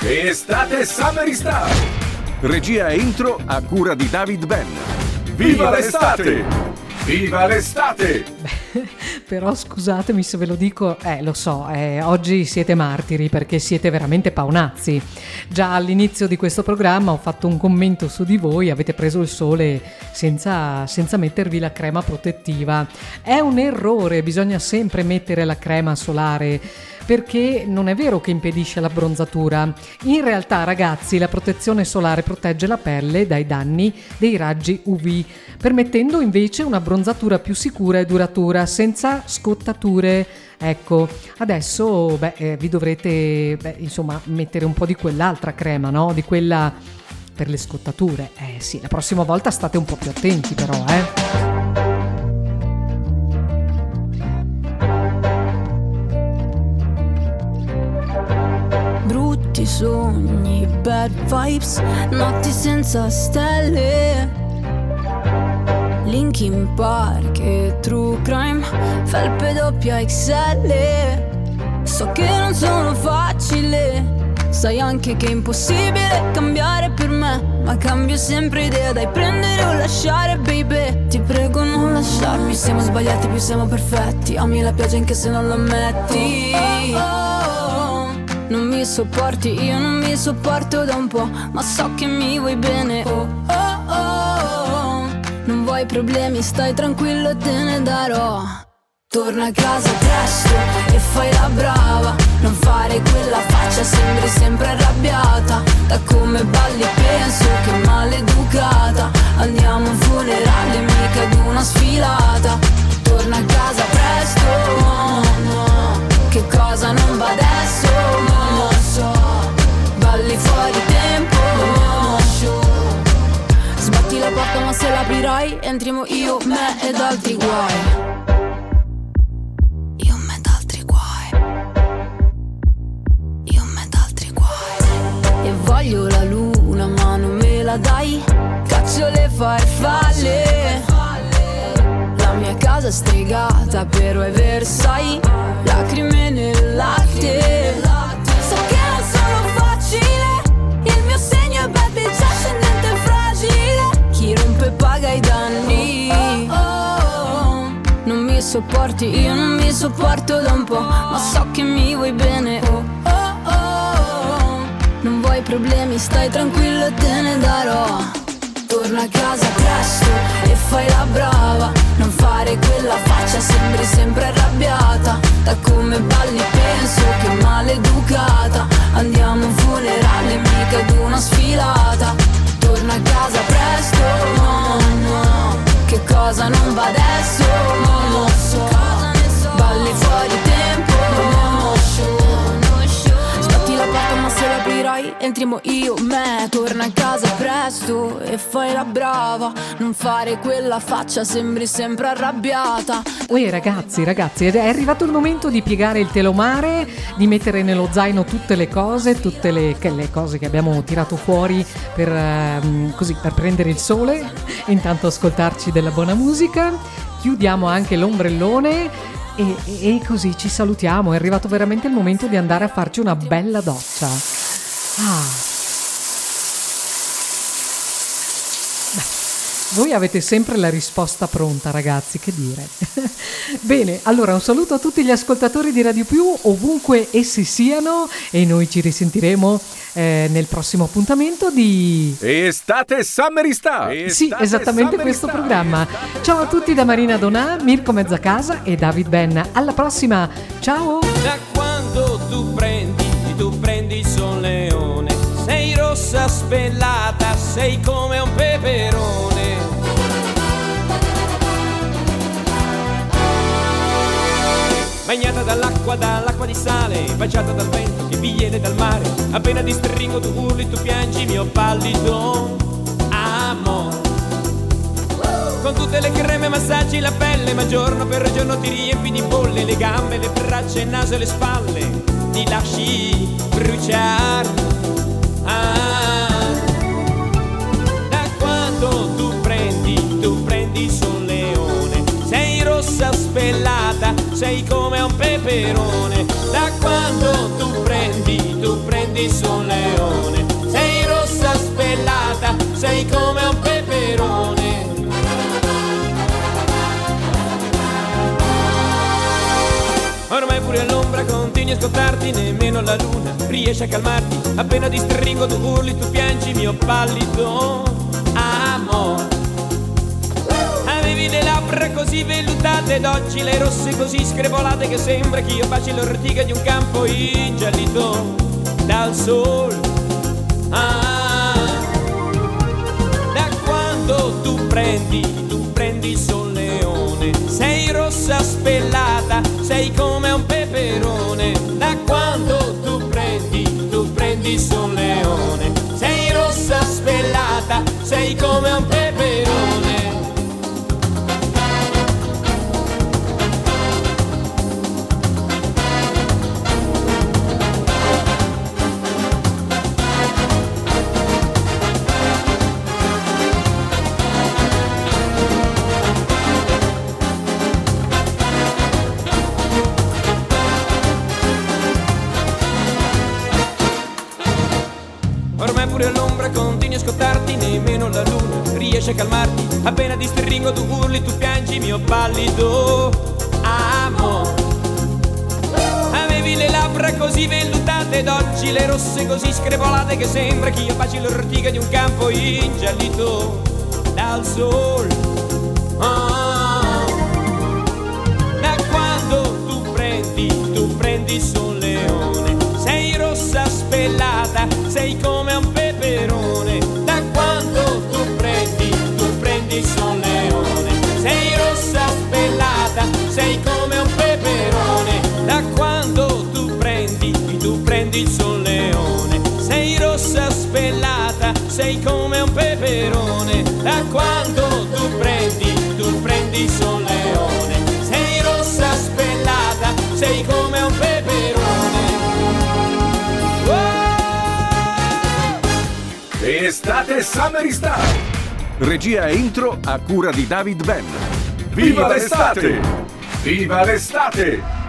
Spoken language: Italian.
Estate Summer Star. Regia e intro a cura di David Ben. Viva l'estate! Viva l'estate! Però scusatemi se ve lo dico, lo so, oggi siete martiri perché siete veramente paonazzi. Già all'inizio di questo programma ho fatto un commento su di voi, avete preso il sole senza mettervi la crema protettiva. È un errore, bisogna sempre mettere la crema solare, perché non è vero che impedisce l'abbronzatura. In realtà, ragazzi, la protezione solare protegge la pelle dai danni dei raggi UV, permettendo invece un'abbronzatura più sicura e duratura, senza scottature. Ecco, adesso vi dovrete mettere un po' di quell'altra crema, no? Di quella per le scottature. Sì, la prossima volta state un po' più attenti però, Brutti sogni, bad vibes, notti senza stelle, Linkin Park e True Crime, felpe doppia XL. So che non sono facile, sai anche che è impossibile cambiare per me, ma cambio sempre idea, dai prendere o lasciare baby. Ti prego non lasciarmi, siamo sbagliati più siamo perfetti, ami la pioggia anche se non lo ammetti. Non mi sopporti, io non mi sopporto da un po', ma so che mi vuoi bene. Non vuoi problemi, stai tranquillo, te ne darò. Torna a casa presto e fai la brava, non fare quella faccia, sembri sempre arrabbiata. Da come balli penso che maleducata, andiamo a un funerale, mica ad una sfilata. Torna a casa presto, che cosa non va adesso, non lo so. Balli fuori tempo, sbatti la porta ma se l'aprirai entriamo io, me ed altri guai. Io, me ed altri guai. Io, me ed altri guai. E voglio la luna ma non me la dai, caccio le farfalle. La mia casa è stregata però è Versailles, lacrime nel latte. So che non sono facile, il mio segno è baby già ascendente fragile. Chi rompe paga i danni. Non mi sopporti, io non mi sopporto da un po', ma so che mi vuoi bene. Non vuoi problemi, stai tranquillo e te ne darò. Torna a casa presto e fai la brava, non fare quella faccia, sembri sempre arrabbiata. Da come balli penso che maleducata, andiamo a un funerale, mica ad una sfilata. Torna a casa presto, che cosa non va adesso, non lo so. Balli fuori tempo, sbatti la porta ma se l'aprirai entriamo io, me. Torna a casa presto e fai la brava, non fare quella faccia, sembri sempre arrabbiata. Uè ragazzi, è arrivato il momento di piegare il telomare, di mettere nello zaino tutte le cose che abbiamo tirato fuori per prendere il sole e intanto ascoltarci della buona musica. Chiudiamo anche l'ombrellone e così ci salutiamo. È arrivato veramente il momento di andare a farci una bella doccia. Voi avete sempre la risposta pronta, ragazzi, che dire. Bene, allora un saluto a tutti gli ascoltatori di Radio Più, ovunque essi siano, e noi ci risentiremo nel prossimo appuntamento di Estate Summer Star. Sì, esattamente questo programma. Ciao a tutti da Marina Donà, Mirko Mezzacasa e David Ben. Alla prossima, ciao! Da quando tu prendi il Son Leone, sei rossa spellata, sei come un peperone. Bagnata dall'acqua di sale, baciata dal vento che viene dal mare. Appena ti stringo tu urli, tu piangi, mio pallido amore. Con tutte le creme massaggi la pelle, ma giorno per giorno ti riempi di bolle. Le gambe, le braccia, il naso e le spalle ti lasci bruciare. Da quando tu prendi il Son Leone, sei rossa spellata, sei come un peperone. Da quando tu prendi prendi sul leone. Sei rossa spellata, sei come un peperone. Ormai pure all'ombra continui a scottarti, nemmeno la luna riesce a calmarti. Appena ti stringo tu urli, tu piangi, mio pallido amore. Avevi le labbra così vellutate ed oggi le rosse così screpolate che sembra che io baci l'ortica di un campo ingiallito dal sol. Da quando tu prendi il solleone, sei rossa spellata, sei come un peperone. Da quando tu prendi il solleone, sei rossa spellata, sei come un peperone. Ormai pure all'ombra continui a scottarti, nemmeno la luna riesce a calmarti. Appena ti stringo tu urli, tu piangi, mio pallido amore. Avevi le labbra così vellutate ed oggi le rosse così screpolate che sembra che io baci l'ortica di un campo ingiallito dal sol. Da quando tu prendi il solleone, sei rossa spellata, sei come un peperone. Da quando tu prendi il solleone, sei rossa spellata, sei come un peperone. Da quando tu prendi il solleone, sei rossa spellata, sei come un peperone. Da quando tu prendi il solleone, sei rossa spellata, sei come un peperone. Estate Summer Star. Regia e intro a cura di David Ben. Viva l'estate! Viva l'estate!